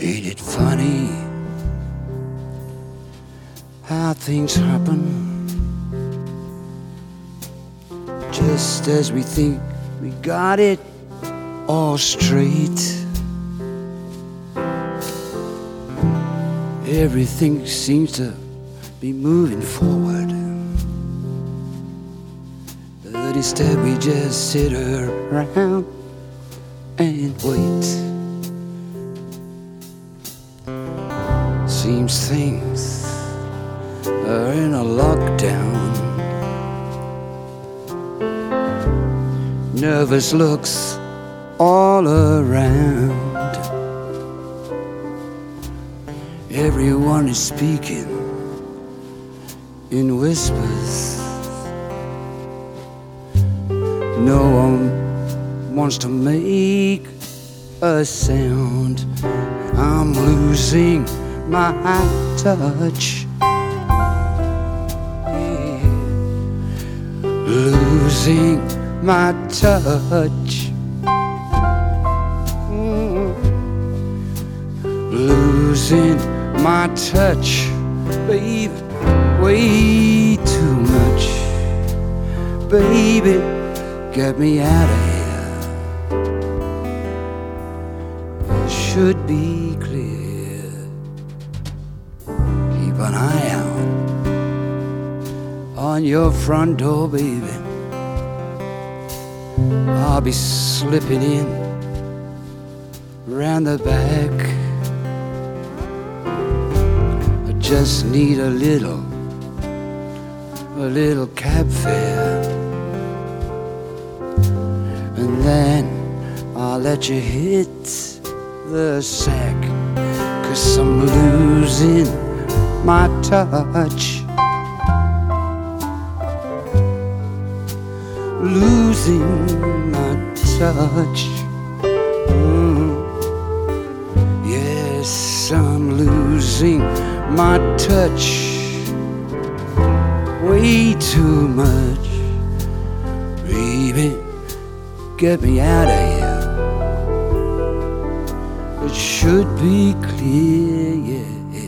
Ain't it funny how things happen just as we think we got it all straight? Everything seems to be moving forward, but instead we just sit around and wait. Seems things are in a lockdown. Nervous looks all around. Everyone is speaking in whispers. No one wants to make a sound. I'm losing my touch, yeah. Losing my touch, losing my touch, baby, way too much. Baby, get me out of here. It should be clear. Keep an eye out on your front door, baby. I'll be slipping in round the back. I just need a little cab fare, and then I'll let you hit the sack, 'cause I'm losing my touch, losing my touch. Yes, I'm losing my touch, way too much. Baby, get me out of here. It should be clear, yes.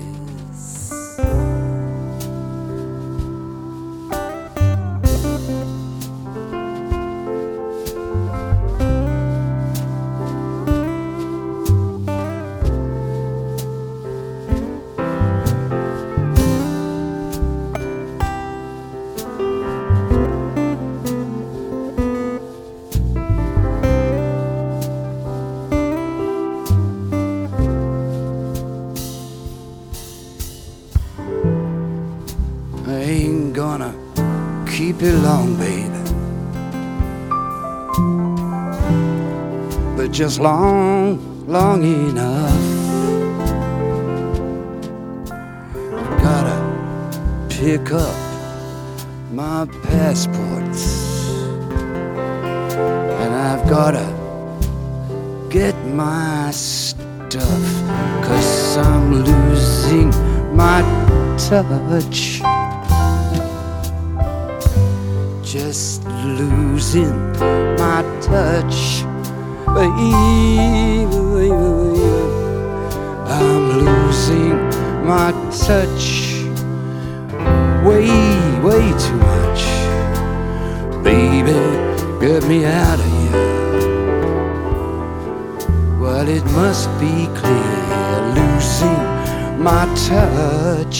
I ain't gonna keep it long, baby, but just long enough. Gotta pick up my passports, and I've gotta get my stuff, 'cause I'm losing my touch. Just losing my touch, baby. I'm losing my touch, way too much. Baby, get me out of here. Well, it must be clear, losing my touch.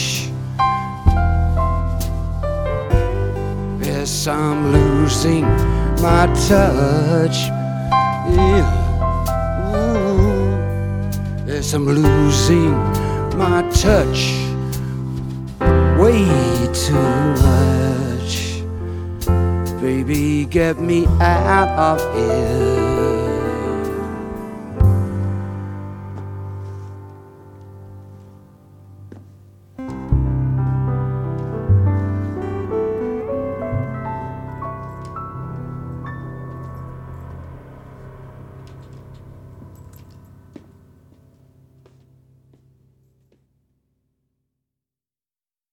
Yes, I'm losing my touch, yeah. Ooh. Yes, I'm losing my touch, way too much. Baby, get me out of here.